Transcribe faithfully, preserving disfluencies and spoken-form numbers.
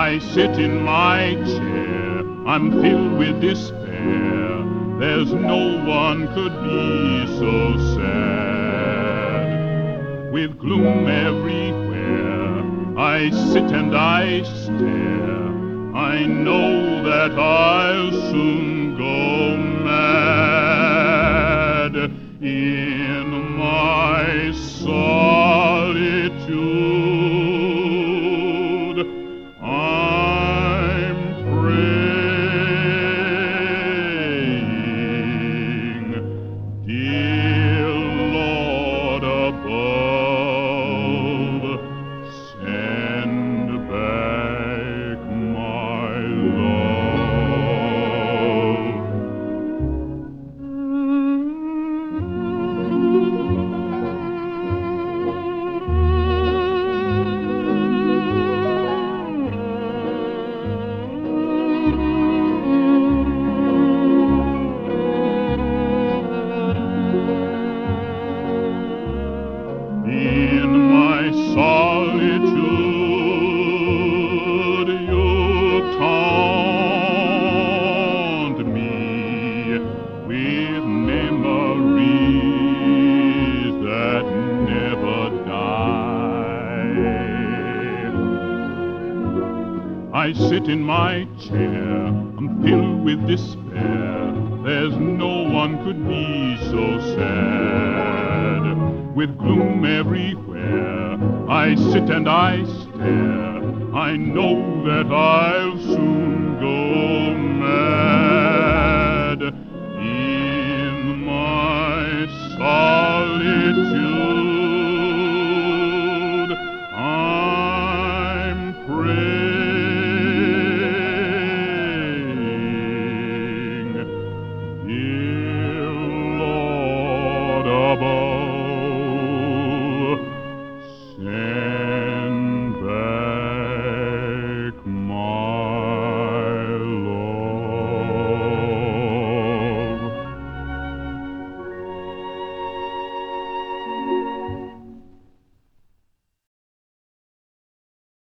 I sit in my chair, I'm filled with despair. There's no one could be so sad. With gloom everywhere, I sit and I stare. I know that I'll soon go mad in my solitude. I'm praying, dear Lord above, send back my love. In my solitude, you taunt me with memories that never die. I sit in my chair, I'm filled with despair. There's no one could be so sad. With gloom everywhere, I sit and I stare. I know that I'll soon